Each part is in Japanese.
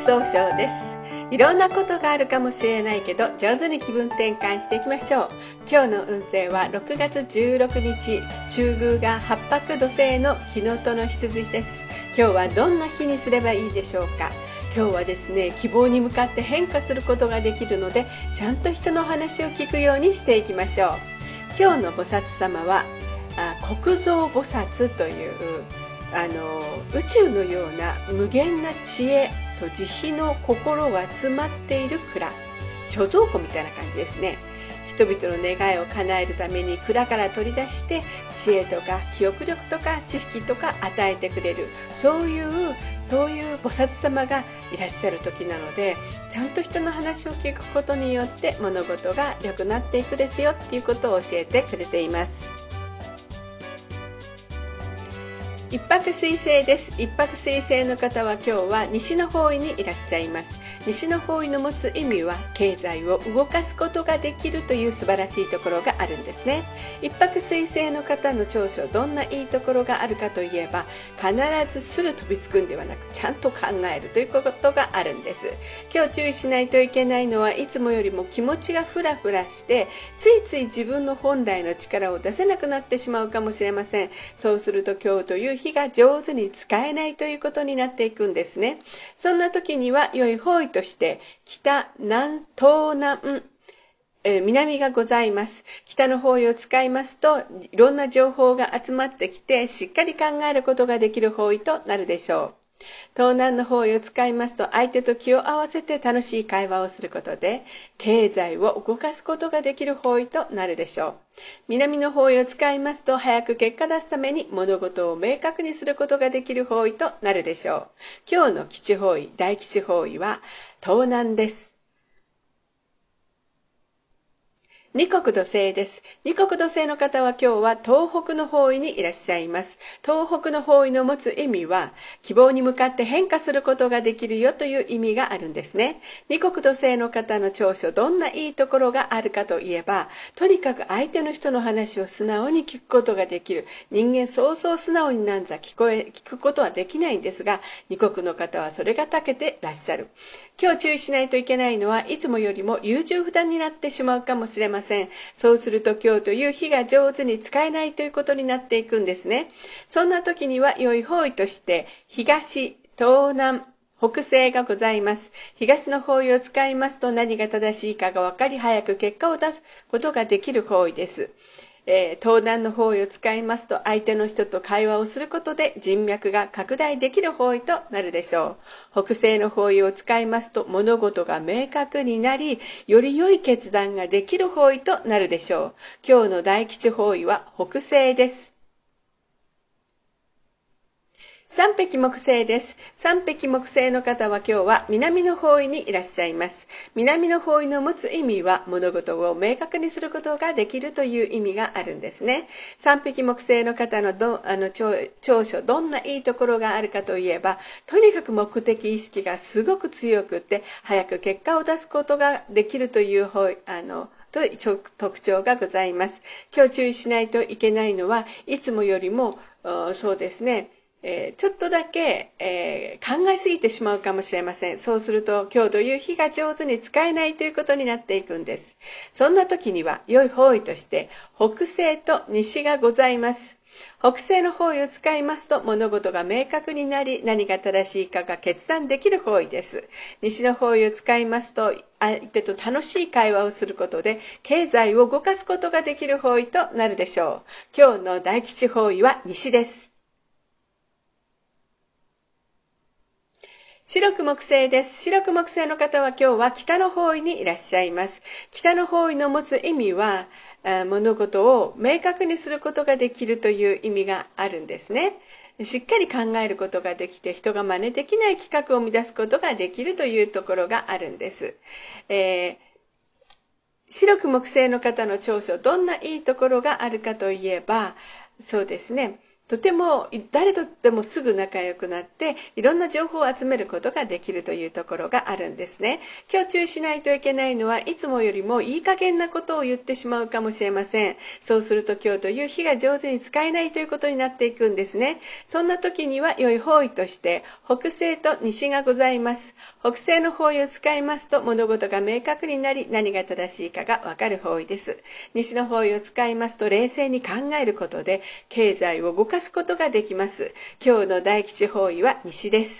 総称です。いろんなことがあるかもしれないけど、上手に気分転換していきましょう。今日の運勢は6月16日、中宮が八白土星の木のとの羊です。今日はどんな日にすればいいでしょうか。今日はですね、希望に向かって変化することができるので、ちゃんと人の話を聞くようにしていきましょう。今日の菩薩様は国蔵菩薩という宇宙のような無限な知恵と慈悲の心が集まっている蔵、貯蔵庫みたいな感じですね。人々の願いを叶えるために蔵から取り出して知恵とか記憶力とか知識とか与えてくれる、そういう菩薩様がいらっしゃる時なので、ちゃんと人の話を聞くことによって物事が良くなっていくですよっていうことを教えてくれています。一泊水星です。一泊水星の方は今日は西の方位にいらっしゃいます。西の方位の持つ意味は経済を動かすことができるという素晴らしいところがあるんですね。一泊水星の方の長所、どんないいところがあるかといえば、必ずすぐ飛びつくんではなく、ちゃんと考えるということがあるんです。今日注意しないといけないのは、いつもよりも気持ちがフラフラしてついつい自分の本来の力を出せなくなってしまうかもしれません。そうすると今日という日が上手に使えないということになっていくんですね。そんな時には良い方位として北、南、東南、南がございます。北の方位を使いますと、いろんな情報が集まってきてしっかり考えることができる方位となるでしょう。東南の方位を使いますと、相手と気を合わせて楽しい会話をすることで経済を動かすことができる方位となるでしょう。南の方位を使いますと、早く結果出すために物事を明確にすることができる方位となるでしょう。今日の吉方位、大吉方位は東南です。二国土星です。二国土星の方は今日は東北の方位にいらっしゃいます。東北の方位の持つ意味は、希望に向かって変化することができるよという意味があるんですね。二国土星の方の長所、どんないいところがあるかといえば、とにかく相手の人の話を素直に聞くことができる。人間そうそう素直になんざ聞くことはできないんですが、二国の方はそれが長けてらっしゃる。今日注意しないといけないのは、いつもよりも優柔不断になってしまうかもしれません。そうすると今日という日が上手に使えないということになっていくんですね。そんな時には良い方位として東、東南、北西がございます。東の方位を使いますと、何が正しいかが分かり、早く結果を出すことができる方位です。東南の方位を使いますと、相手の人と会話をすることで人脈が拡大できる方位となるでしょう。北西の方位を使いますと、物事が明確になり、より良い決断ができる方位となるでしょう。今日の大吉方位は北西です。三匹木星です。三匹木星の方は今日は南の方位にいらっしゃいます。南の方位の持つ意味は、物事を明確にすることができるという意味があるんですね。三匹木星の方の長所、どんないいところがあるかといえば、とにかく目的意識がすごく強くて、早く結果を出すことができるという特徴がございます。今日注意しないといけないのは、いつもよりもそうですね、ちょっとだけ、考えすぎてしまうかもしれません。そうすると今日という日が上手に使えないということになっていくんです。そんな時には良い方位として北西と西がございます。北西の方位を使いますと、物事が明確になり、何が正しいかが決断できる方位です。西の方位を使いますと、相手と楽しい会話をすることで経済を動かすことができる方位となるでしょう。今日の大吉方位は西です。白く木星です。白く木星の方は今日は北の方位にいらっしゃいます。北の方位の持つ意味は、物事を明確にすることができるという意味があるんですね。しっかり考えることができて、人が真似できない企画を生み出すことができるというところがあるんです。白く木星の方の長所、どんないいところがあるかといえば、そうですね、 とても誰とでもすぐ仲良くなっていろんな情報を集めることができるというところがあるんですね。今日注意しないといけないのはいつもよりもいい加減なことを言ってしまうかもしれません。そうすると今日という日が上手に使えないということになっていくんですね。そんな時には良い方位として北西と西がございます。北西の方位を使いますと物事が明確になり何が正しいかがわかる方位です。西の方位を使いますと冷静に考えることで経済を動かすことができます。今日の大吉方位は西です。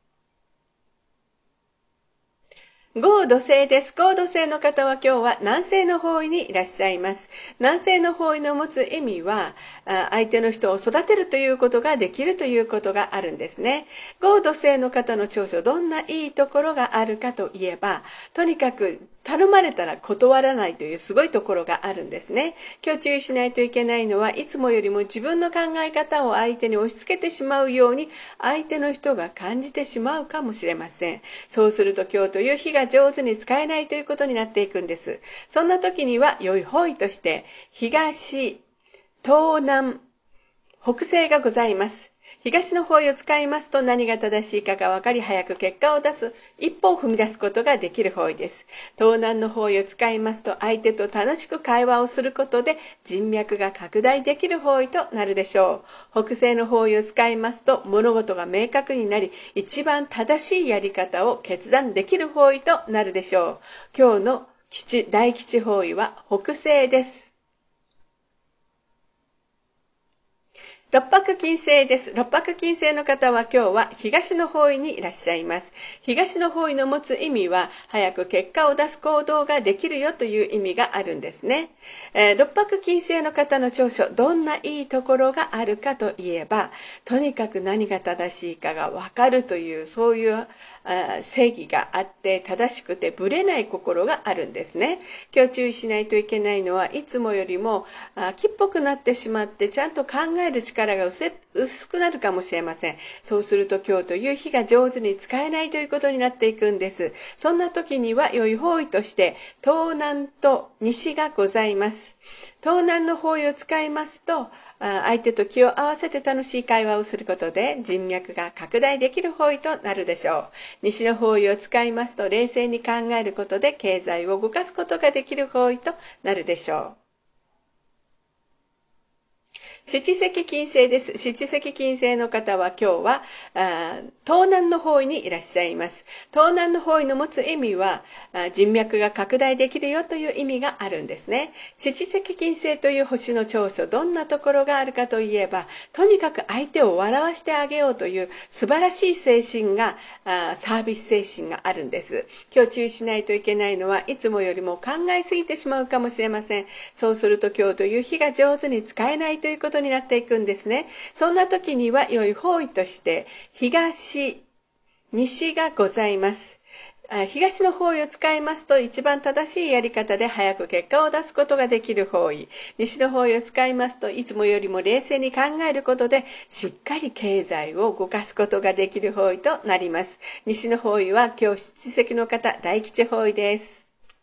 合土星です。合土星の方は今日は南西の方位にいらっしゃいます。南西の方位の持つ意味は、相手の人を育てるということができるということがあるんですね。合土星の方の長所、どんないいところがあるかといえば、とにかく頼まれたら断らないというすごいところがあるんですね。今日注意しないといけないのはいつもよりも自分の考え方を相手に押し付けてしまうように相手の人が感じてしまうかもしれません。そうすると今日という日が上手に使えないということになっていくんです。そんな時には良い方位として東、東南、北西がございます。東の方位を使いますと何が正しいかが分かり早く結果を出す一歩を踏み出すことができる方位です。東南の方位を使いますと相手と楽しく会話をすることで人脈が拡大できる方位となるでしょう。北西の方位を使いますと物事が明確になり一番正しいやり方を決断できる方位となるでしょう。今日の大吉方位は北西です。六白金星です。六白金星の方は今日は東の方位にいらっしゃいます。東の方位の持つ意味は早く結果を出す行動ができるよという意味があるんですね。六白金星の方の長所、どんないいところがあるかといえば、とにかく何が正しいかがわかるというそういう正義があって正しくてぶれない心があるんですね。今日注意しないといけないのはいつもよりも気っぽくなってしまってちゃんと考える力が薄くなるかもしれません。そうすると今日という日が上手に使えないということになっていくんです。そんな時には良い方位として東南と西がございます。東南の方位を使いますと相手と気を合わせて楽しい会話をすることで人脈が拡大できる方位となるでしょう。西の方位を使いますと冷静に考えることで経済を動かすことができる方位となるでしょう。七石金星です。七石金星の方は今日は東南の方位にいらっしゃいます。東南の方位の持つ意味は人脈が拡大できるよという意味があるんですね。七石金星という星の長所、どんなところがあるかといえば、とにかく相手を笑わしてあげようという素晴らしい精神がサービス精神があるんです。今日注意しないといけないのはいつもよりも考えすぎてしまうかもしれません。そうすると今日という日が上手に使えないということになっていくんですね。そんな時には良い方位として東、西がございます。東の方位を使いますと一番正しいやり方で早く結果を出すことができる方位。西の方位を使いますといつもよりも冷静に考えることでしっかり経済を動かすことができる方位となります。西の方位は今日七石の方大吉方位です。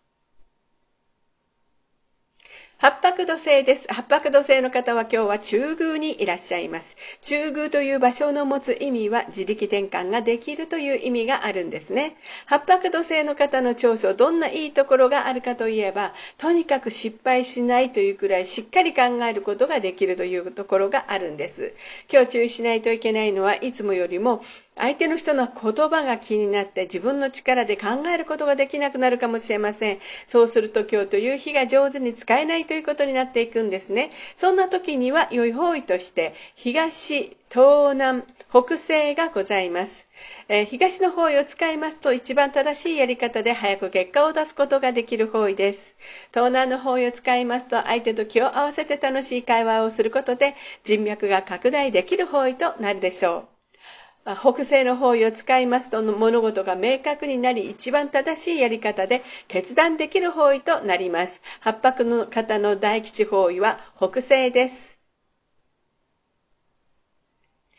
八白土星です。八白土星の方は今日は中宮にいらっしゃいます。中宮という場所の持つ意味は自力転換ができるという意味があるんですね。八白土星の方の長所、どんないいところがあるかといえば、とにかく失敗しないというくらいしっかり考えることができるというところがあるんです。今日注意しないといけないのはいつもよりも相手の人の言葉が気になって自分の力で考えることができなくなるかもしれません。そうすると今日という日が上手に使えないということになっていくんですね。そんな時には良い方位として東、東南、北西がございます。東の方位を使いますと一番正しいやり方で早く結果を出すことができる方位です。東南の方位を使いますと相手と気を合わせて楽しい会話をすることで人脈が拡大できる方位となるでしょう。北西の方位を使いますと物事が明確になり一番正しいやり方で決断できる方位となります。八白の方の大吉方位は北西です。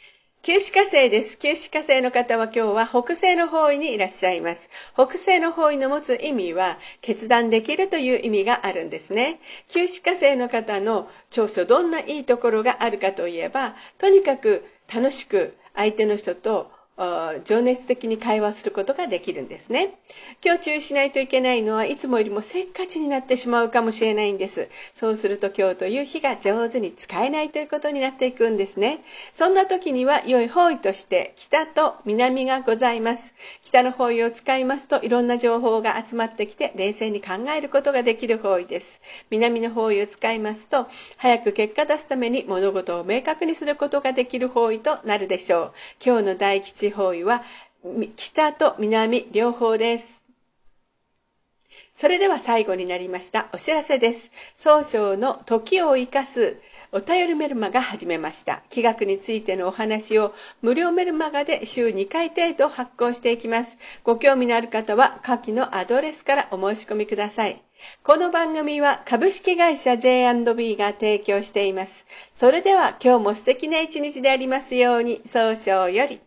九死火星です。九死火星の方は今日は北西の方位にいらっしゃいます。北西の方位の持つ意味は決断できるという意味があるんですね。九死火星の方の長所、どんないいところがあるかといえば、とにかく楽しく相手の人と情熱的に会話することができるんですね。今日注意しないといけないのは、いつもよりもせっかちになってしまうかもしれないんです。そうすると今日という日が上手に使えないということになっていくんですね。そんな時には良い方位として北と南がございます。北の方位を使いますといろんな情報が集まってきて冷静に考えることができる方位です。南の方位を使いますと早く結果出すために物事を明確にすることができる方位となるでしょう。今日の大吉方位は北と南両方です。それでは最後になりましたお知らせです。総称の時を生かすお便りメルマガ始めました。気学についてのお話を無料メルマガで週2回程度発行していきます。ご興味のある方は下記のアドレスからお申し込みください。この番組は株式会社 J&B が提供しています。それでは今日も素敵な一日でありますように。総称より。